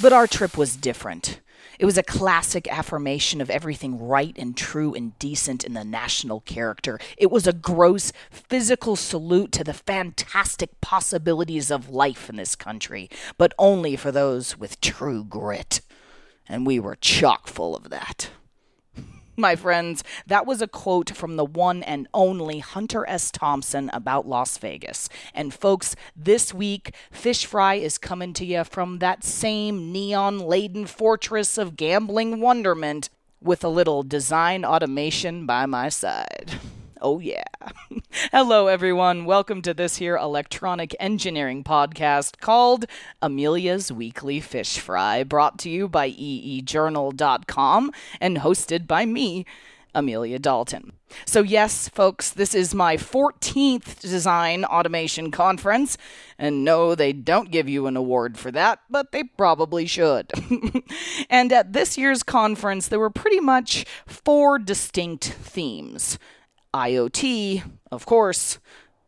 But our trip was different. It was a classic affirmation of everything right and true and decent in the national character. It was a gross physical salute to the fantastic possibilities of life in this country, but only for those with true grit. And we were chock full of that. My friends, that was a quote from the one and only Hunter S. Thompson about Las Vegas. And folks, this week, Fish Fry is coming to you from that same neon-laden fortress of gambling wonderment with a little design automation by my side. Oh, yeah. Hello, everyone. Welcome to this here electronic engineering podcast called Amelia's Weekly Fish Fry, brought to you by eejournal.com and hosted by me, Amelia Dalton. So yes, folks, this is my 14th design automation conference, and no, they don't give you an award for that, but they probably should. And at this year's conference, there were pretty much 4 distinct themes. IoT, of course,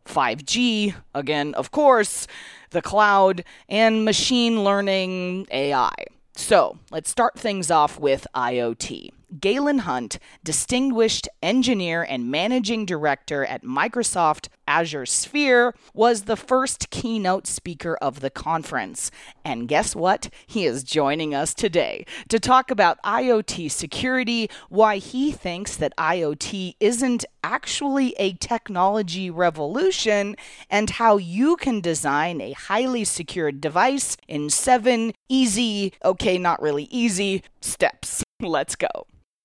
5G, again, of course, the cloud, and machine learning AI. So, let's start things off with IoT. Galen Hunt, distinguished engineer and managing director at Microsoft Azure Sphere, was the first keynote speaker of the conference. And guess what? He is joining us today to talk about IoT security, why he thinks that IoT isn't actually a technology revolution, and how you can design a highly secured device in 7 easy, okay, not really easy, steps. Let's go.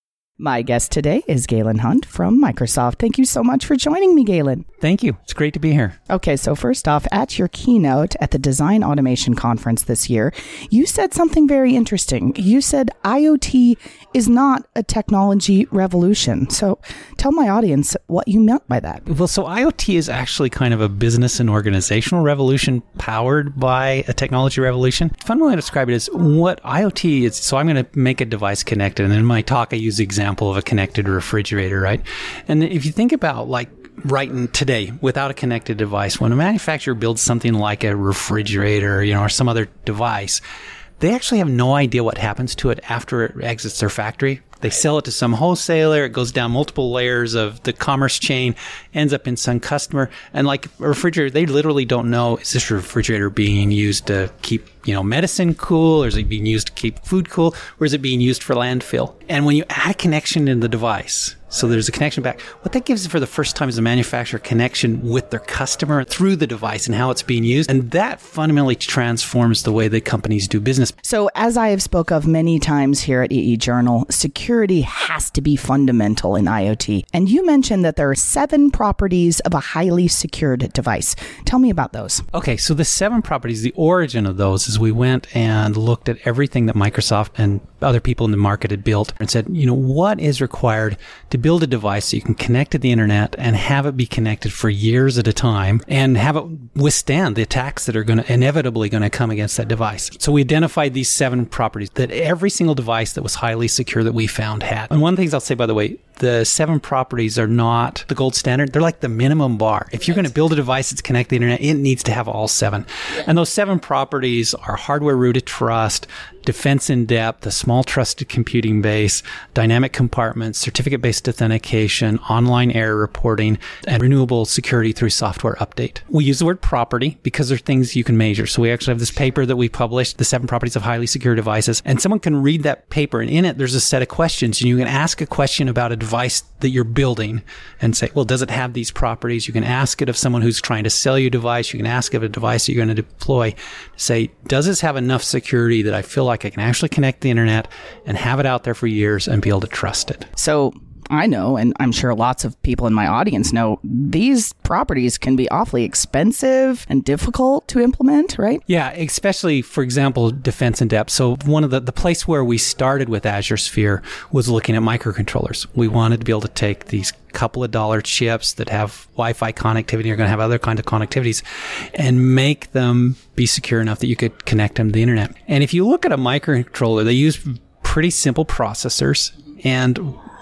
My guest today is Galen Hunt from Microsoft. Thank you so much for joining me, Galen. Thank you. It's great to be here. Okay, so first off, at your keynote at the Design Automation Conference this year, you said something very interesting. You said IoT is not a technology revolution. So tell my audience what you meant by that. Well, so IoT is actually kind of a business and organizational revolution powered by a technology revolution. The fun way to describe it is what IoT is. So I'm going to make a device connected. And in my talk, I use the example of a connected refrigerator, right? And if you think about like right today, without a connected device, when a manufacturer builds something like a refrigerator, or some other device, they actually have no idea what happens to it after it exits their factory. They sell it to some wholesaler. It goes down multiple layers of the commerce chain, ends up in some customer. And like a refrigerator, they literally don't know, is this refrigerator being used to keep, medicine cool? Or is it being used to keep food cool? Or is it being used for landfill? And when you add a connection in the device, so there's a connection back, what that gives for the first time is a manufacturer connection with their customer through the device and how it's being used. And that fundamentally transforms the way that companies do business. So as I have spoke of many times here at EE Journal, security has to be fundamental in IoT. And you mentioned that there are 7 properties of a highly secured device. Tell me about those. Okay, so the 7 properties, the origin of those is we went and looked at everything that Microsoft and other people in the market had built and said, what is required to build a device so you can connect to the internet and have it be connected for years at a time and have it withstand the attacks that are inevitably going to come against that device. So we identified these 7 properties that every single device that was highly secure that we found had. And one of the things I'll say, by the way, the 7 properties are not the gold standard. They're like the minimum bar. If you're going to build a device that's connected to the internet, it needs to have all 7. Yeah. And those 7 properties are hardware rooted trust, defense in depth, a small trusted computing base, dynamic compartments, certificate-based authentication, online error reporting, and renewable security through software update. We use the word property because they're things you can measure. So we actually have this paper that we published, the 7 properties of highly secure devices, and someone can read that paper, and in it, there's a set of questions, and you can ask a question about a device that you're building and say, well, does it have these properties? You can ask it of someone who's trying to sell you a device. You can ask of a device that you're going to deploy. Say, does this have enough security that I feel like I can actually connect the internet and have it out there for years and be able to trust it? So I know, and I'm sure lots of people in my audience know, these properties can be awfully expensive and difficult to implement, right? Yeah, especially, for example, defense in depth. So one of the place where we started with Azure Sphere was looking at microcontrollers. We wanted to be able to take these couple of dollar chips that have Wi-Fi connectivity, are going to have other kind of connectivities, and make them be secure enough that you could connect them to the internet. And if you look at a microcontroller, they use pretty simple processors, and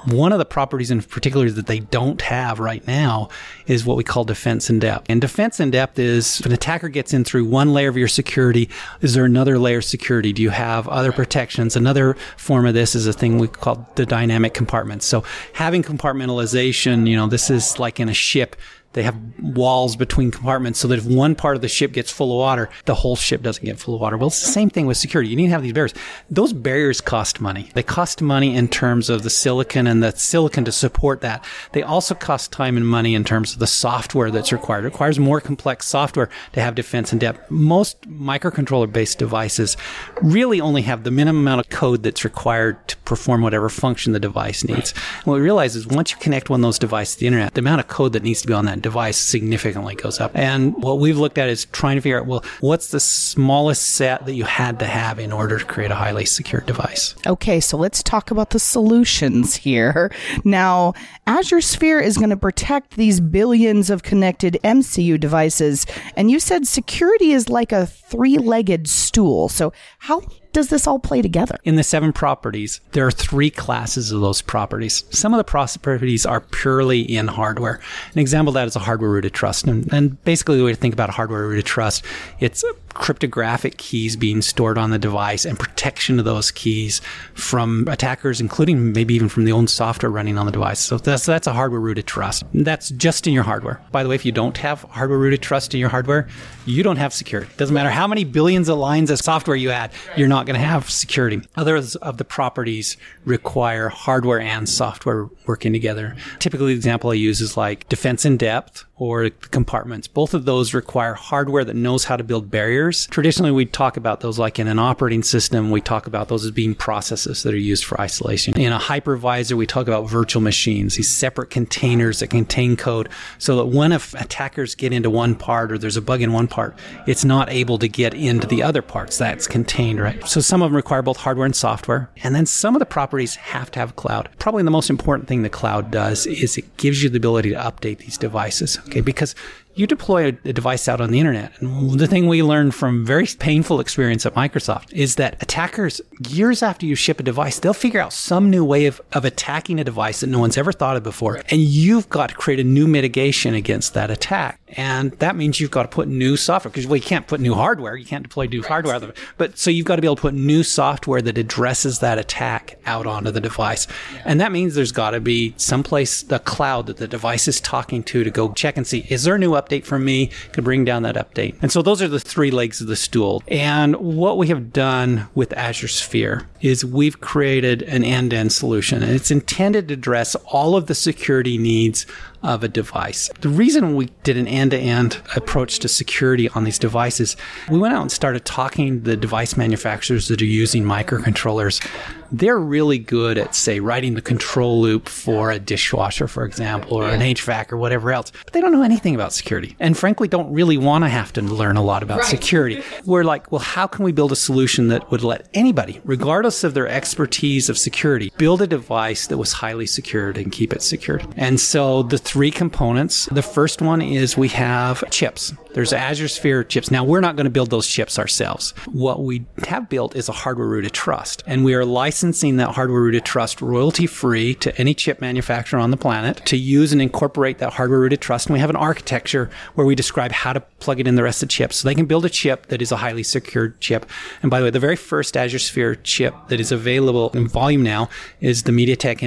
One of the properties in particular that they don't have right now is what we call defense in depth. And defense in depth is if an attacker gets in through one layer of your security, is there another layer of security? Do you have other protections? Another form of this is a thing we call the dynamic compartments. So having compartmentalization, this is like in a ship. They have walls between compartments so that if one part of the ship gets full of water, the whole ship doesn't get full of water. Well, it's the same thing with security. You need to have these barriers. Those barriers cost money. They cost money in terms of the silicon and the silicon to support that. They also cost time and money in terms of the software that's required. It requires more complex software to have defense in depth. Most microcontroller-based devices really only have the minimum amount of code that's required to perform whatever function the device needs. And what we realize is once you connect one of those devices to the internet, the amount of code that needs to be on that device significantly goes up. And what we've looked at is trying to figure out, well, what's the smallest set that you had to have in order to create a highly secure device? Okay, so let's talk about the solutions here. Now, Azure Sphere is going to protect these billions of connected MCU devices, and you said security is like a three-legged stool. So how does this all play together? In the 7 properties, there are 3 classes of those properties. Some of the properties are purely in hardware. An example of that is a hardware-rooted trust. And basically the way to think about a hardware-rooted trust, it's cryptographic keys being stored on the device and protection of those keys from attackers, including maybe even from the own software running on the device. So that's a hardware-rooted trust. That's just in your hardware. By the way, if you don't have hardware-rooted trust in your hardware, you don't have security. It doesn't matter how many billions of lines of software you add, you're not going to have security. Others of the properties require hardware and software working together. Typically, the example I use is like defense in depth or compartments. Both of those require hardware that knows how to build barriers. Traditionally, we talk about those like in an operating system. We talk about those as being processes that are used for isolation. In a hypervisor, we talk about virtual machines, these separate containers that contain code so that when attackers get into one part or there's a bug in one part, it's not able to get into the other parts. That's contained, right? So some of them require both hardware and software. And then some of the properties have to have cloud. Probably the most important thing the cloud does is it gives you the ability to update these devices. Okay, because you deploy a device out on the internet. And the thing we learned from very painful experience at Microsoft is that attackers, years after you ship a device, they'll figure out some new way of attacking a device that no one's ever thought of before. And you've got to create a new mitigation against that attack. And that means you've got to put new software, because you can't put new hardware. You can't deploy new hardware. But so you've got to be able to put new software that addresses that attack out onto the device. And that means there's got to be someplace, the cloud that the device is talking to go check and see, is there a new update from me? Can bring down that update. And so those are the 3 legs of the stool. And what we have done with Azure Sphere is we've created an end-to-end solution. And it's intended to address all of the security needs of a device. The reason we did an end-to-end approach to security on these devices, we went out and started talking to the device manufacturers that are using microcontrollers. They're really good at, say, writing the control loop for a dishwasher, for example, or an HVAC or whatever else. But they don't know anything about security. And frankly, don't really want to have to learn a lot about security. We're like, well, how can we build a solution that would let anybody, regardless of their expertise of security, build a device that was highly secured and keep it secured? And so the 3 components, the first one is we have chips. There's Azure Sphere chips. Now, we're not going to build those chips ourselves. What we have built is a hardware-rooted trust, and we are licensing that hardware-rooted trust royalty-free to any chip manufacturer on the planet to use and incorporate that hardware-rooted trust. And we have an architecture where we describe how to plug it in the rest of the chips. So they can build a chip that is a highly secured chip. And by the way, the very first Azure Sphere chip that is available in volume now is the MediaTek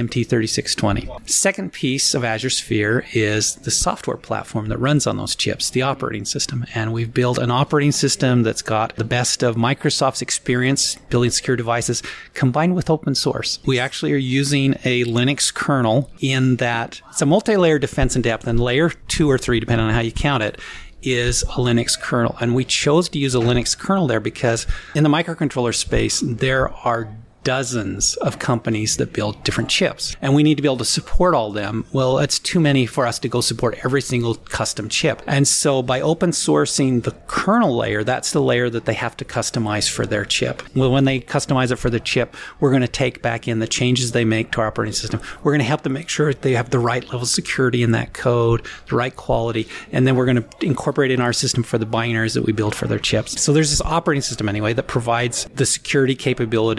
MT3620. Second piece of Azure Sphere is the software platform that runs on those chips, the operating system. And we've built an operating system that's got the best of Microsoft's experience building secure devices combined with open source. We actually are using a Linux kernel in that it's a multi-layer defense in depth, and layer 2 or 3, depending on how you count it, is a Linux kernel. And we chose to use a Linux kernel there because in the microcontroller space, there are dozens of companies that build different chips, and we need to be able to support all of them. Well, it's too many for us to go support every single custom chip. And so by open sourcing the kernel layer, that's the layer that they have to customize for their chip. Well, when they customize it for the chip, we're going to take back in the changes they make to our operating system. We're going to help them make sure they have the right level of security in that code, the right quality, and then we're going to incorporate in our system for the binaries that we build for their chips. So there's this operating system anyway that provides the security capabilities and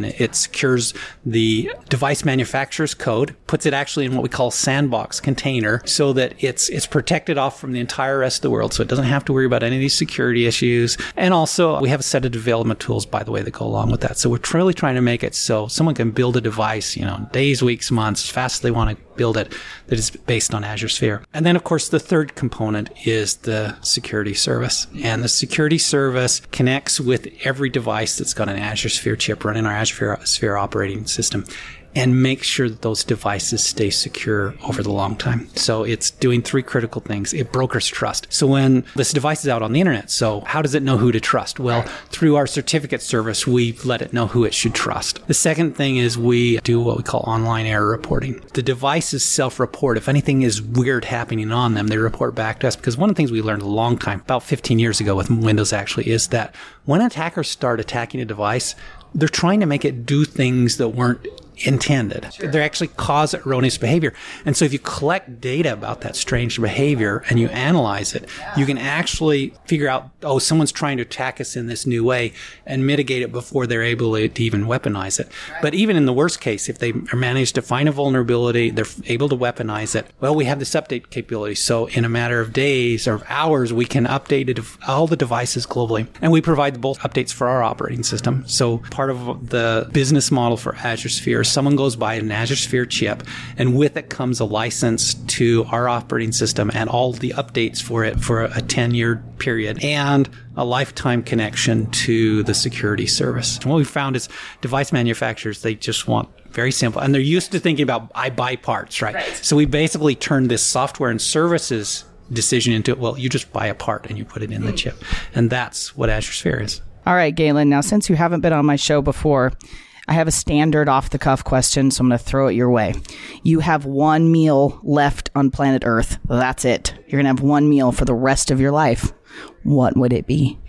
it secures the device manufacturer's code, puts it actually in what we call sandbox container so that it's protected off from the entire rest of the world. So it doesn't have to worry about any of these security issues. And also we have a set of development tools, by the way, that go along with that. So we're really trying to make it so someone can build a device, days, weeks, months, as fast as they want to build it, that is based on Azure Sphere. And then, of course, the third component is the security service. And the security service connects with every device that's got an Azure Sphere chip running our Azure Sphere operating system, and make sure that those devices stay secure over the long time. So it's doing three critical things. It brokers trust. So when this device is out on the internet, so how does it know who to trust? Well, through our certificate service, we let it know who it should trust. The second thing is we do what we call online error reporting. The devices self-report. If anything is weird happening on them, they report back to us, because one of the things we learned a long time, about 15 years ago with Windows actually, is that when attackers start attacking a device, they're trying to make it do things that weren't intended. Sure. They actually cause erroneous behavior. And so if you collect data about that strange behavior and you analyze it, you can actually figure out, someone's trying to attack us in this new way, and mitigate it before they're able to even weaponize it. But even in the worst case, if they manage to find a vulnerability, they're able to weaponize it, well, we have this update capability. So in a matter of days or hours, we can update all the devices globally. And we provide both updates for our operating system. So part of the business model for Azure Sphere, someone goes by an Azure Sphere chip, and with it comes a license to our operating system and all the updates for it for a 10-year period, and a lifetime connection to the security service. And what we found is device manufacturers, they just want very simple, and they're used to thinking about, I buy parts, right? So we basically turned this software and services decision into, you just buy a part and you put it in the chip. And that's what Azure Sphere is. All right, Galen, now since you haven't been on my show before, I have a standard off-the-cuff question, so I'm going to throw it your way. You have one meal left on planet Earth. That's it. You're going to have one meal for the rest of your life. What would it be?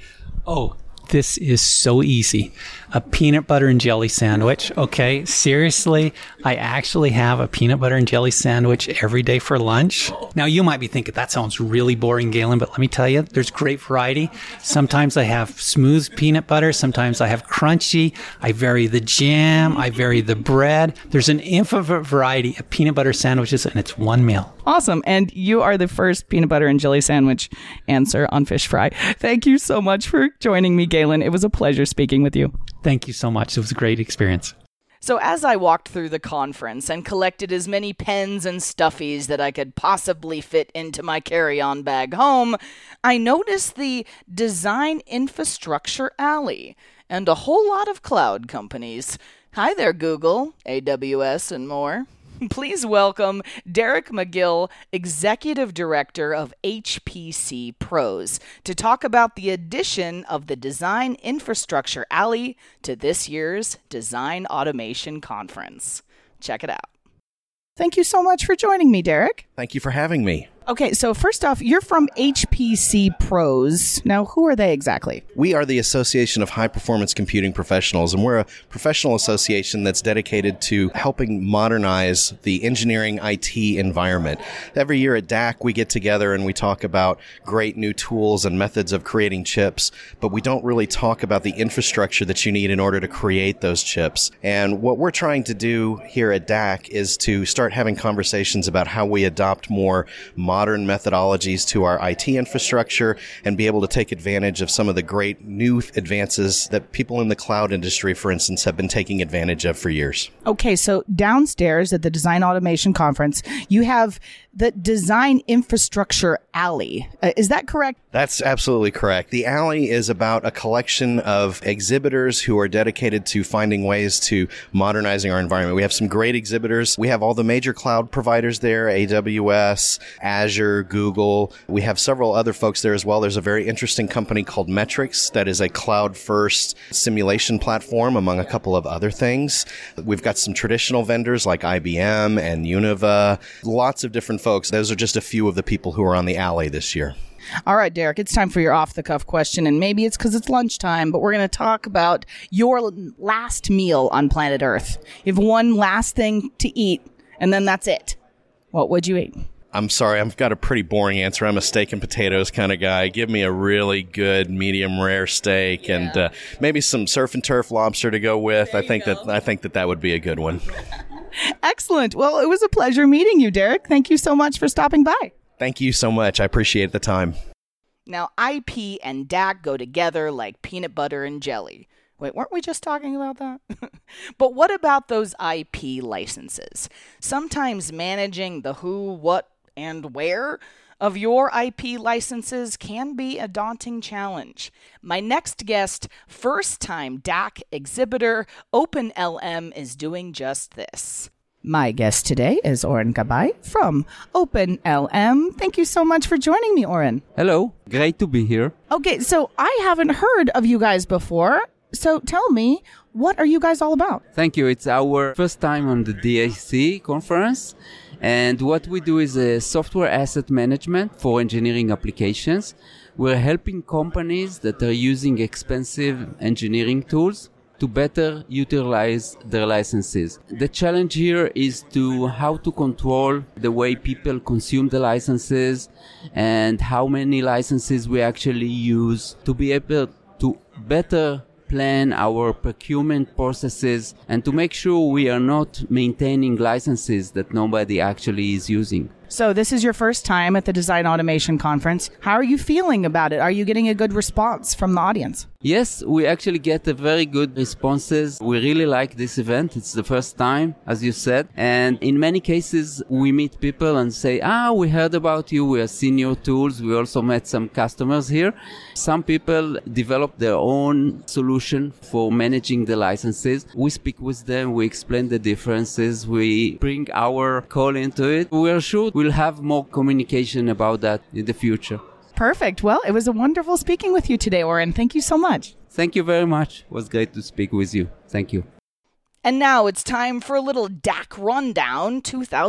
This is so easy. A peanut butter and jelly sandwich. Okay, seriously, I actually have a peanut butter and jelly sandwich every day for lunch. Now, you might be thinking, that sounds really boring, Galen, but let me tell you, there's great variety. Sometimes I have smooth peanut butter. Sometimes I have crunchy. I vary the jam. I vary the bread. There's an infinite variety of peanut butter sandwiches, and it's one meal. Awesome. And you are the first peanut butter and jelly sandwich answer on Fish Fry. Thank you so much for joining me, Galen. It was a pleasure speaking with you. Thank you so much. It was a great experience. So as I walked through the conference and collected as many pens and stuffies that I could possibly fit into my carry-on bag home, I noticed the Design Infrastructure Alley and a whole lot of cloud companies. Hi there, Google, AWS, and more. Please welcome Derek McGill, Executive Director of HPC Pros, to talk about the addition of the Design Infrastructure Alley to this year's Design Automation Conference. Check it out. Thank you so much for joining me, Derek. Thank you for having me. Okay, so first off, you're from HPC Pros. Now, who are they exactly? We are the Association of High Performance Computing Professionals, and we're a professional association that's dedicated to helping modernize the engineering IT environment. Every year at DAC, we get together and we talk about great new tools and methods of creating chips, but we don't really talk about the infrastructure that you need in order to create those chips. And what we're trying to do here at DAC is to start having conversations about how we adopt more modern methodologies to our IT infrastructure and be able to take advantage of some of the great new advances that people in the cloud industry, for instance, have been taking advantage of for years. Okay, so downstairs at the Design Automation Conference, you have the Design Infrastructure Alley. Is that correct? That's absolutely correct. The Alley is about a collection of exhibitors who are dedicated to finding ways to modernizing our environment. We have some great exhibitors. We have all the major cloud providers there, AWS, Azure, Google. We have several other folks there as well. There's a very interesting company called Metrics that is a cloud-first simulation platform, among a couple of other things. We've got some traditional vendors like IBM and Univa, lots of different folks. Those are just a few of the people who are on the Alley this year. All right, Derek, it's time for your off-the-cuff question, and maybe it's because it's lunchtime, but we're going to talk about your last meal on planet Earth. You have one last thing to eat, and then that's it. What would you eat? I'm sorry, I've got a pretty boring answer. I'm a steak and potatoes kind of guy. Give me a really good medium rare steak and maybe some surf and turf lobster to go with. I think that would be a good one. Excellent. Well, it was a pleasure meeting you, Derek. Thank you so much for stopping by. Thank you so much. I appreciate the time. Now, IP and DAC go together like peanut butter and jelly. Wait, weren't we just talking about that? But what about those IP licenses? Sometimes managing the who, what, and where of your IP licenses can be a daunting challenge. My next guest, first-time DAC exhibitor, OpenLM, is doing just this. My guest today is Oren Gabay from OpenLM. Thank you so much for joining me, Oren. Hello, great to be here. Okay, so I haven't heard of you guys before. So tell me, what are you guys all about? Thank you. It's our first time on the DAC conference. And what we do is a software asset management for engineering applications. We're helping companies that are using expensive engineering tools to better utilize their licenses. The challenge here is how to control the way people consume the licenses and how many licenses we actually use to be able to better plan our procurement processes and to make sure we are not maintaining licenses that nobody actually is using. So this is your first time at the Design Automation Conference. How are you feeling about it? Are you getting a good response from the audience? Yes, we actually get a very good responses. We really like this event. It's the first time, as you said. And in many cases, we meet people and say, we heard about you. We have seen your tools. We also met some customers here. Some people develop their own solution for managing the licenses. We speak with them. We explain the differences. We bring our call into it. We are sure we'll have more communication about that in the future. Perfect. Well, it was a wonderful speaking with you today, Oren. Thank you so much. Thank you very much. It was great to speak with you. Thank you. And now it's time for a little DAC Rundown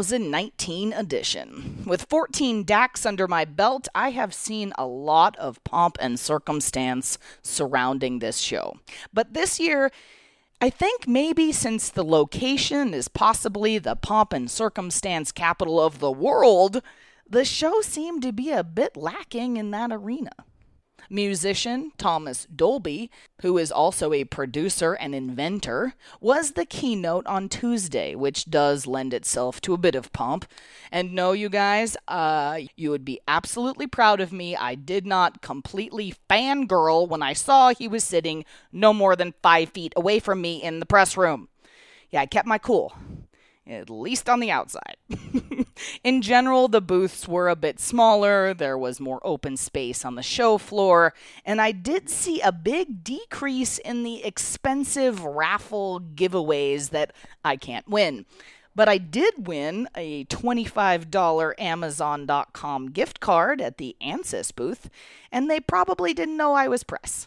2019 edition. With 14 DACs under my belt, I have seen a lot of pomp and circumstance surrounding this show. But this year, I think maybe since the location is possibly the pomp and circumstance capital of the world, the show seemed to be a bit lacking in that arena. Musician Thomas Dolby, who is also a producer and inventor, was the keynote on Tuesday, which does lend itself to a bit of pomp. And no, you guys, you would be absolutely proud of me. I did not completely fangirl when I saw he was sitting no more than 5 feet away from me in the press room. Yeah, I kept my cool. At least on the outside. In general, the booths were a bit smaller, there was more open space on the show floor, and I did see a big decrease in the expensive raffle giveaways that I can't win. But I did win a $25 Amazon.com gift card at the Ansys booth, and they probably didn't know I was press.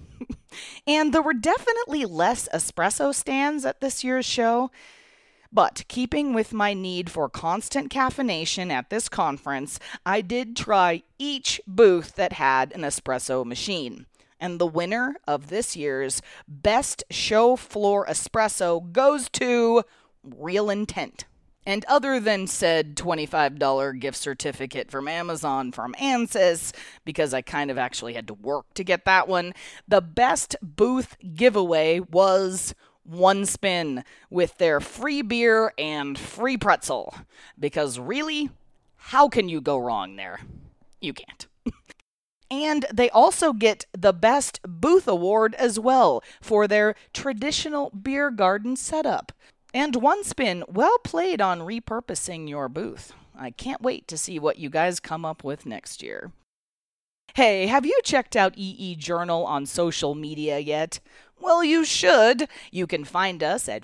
And there were definitely less espresso stands at this year's show. But keeping with my need for constant caffeination at this conference, I did try each booth that had an espresso machine. And the winner of this year's Best Show Floor Espresso goes to Real Intent. And other than said $25 gift certificate from Amazon from Ansys, because I kind of actually had to work to get that one, the best booth giveaway was OneSpin with their free beer and free pretzel. Because really, how can you go wrong there? You can't. And they also get the Best Booth Award as well for their traditional beer garden setup. And OneSpin, well played on repurposing your booth. I can't wait to see what you guys come up with next year. Hey, have you checked out EE Journal on social media yet? Well, you should. You can find us at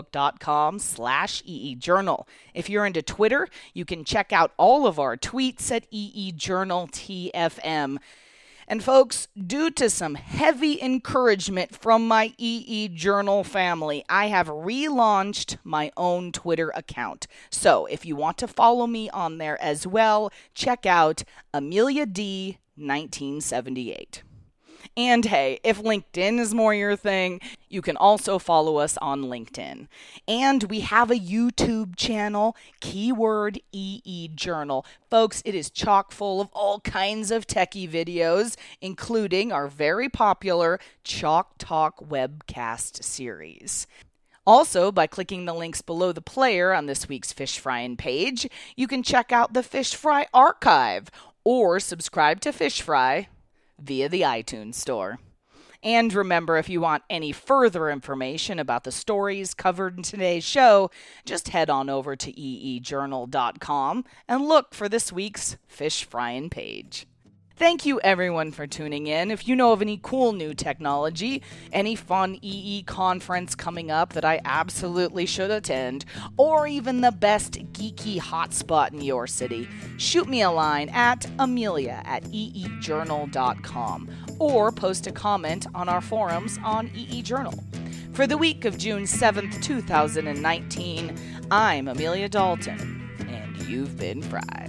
facebook.com/EEJournal. If you're into Twitter, you can check out all of our tweets at EEJournalTFM. And folks, due to some heavy encouragement from my EE Journal family, I have relaunched my own Twitter account. So if you want to follow me on there as well, check out Amelia D. 1978. And hey, if LinkedIn is more your thing, you can also follow us on LinkedIn. And we have a YouTube channel, keyword EE Journal. Folks, it is chock full of all kinds of techie videos, including our very popular Chalk Talk webcast series. Also, by clicking the links below the player on this week's Fish Frying page, you can check out the Fish Fry archive or subscribe to Fish Fry via the iTunes Store. And remember, if you want any further information about the stories covered in today's show, just head on over to eejournal.com and look for this week's Fish Frying page. Thank you everyone for tuning in. If you know of any cool new technology, any fun EE conference coming up that I absolutely should attend, or even the best geeky hotspot in your city, shoot me a line at amelia@eejournal.com or post a comment on our forums on EE Journal. For the week of June 7th, 2019, I'm Amelia Dalton, and you've been fried.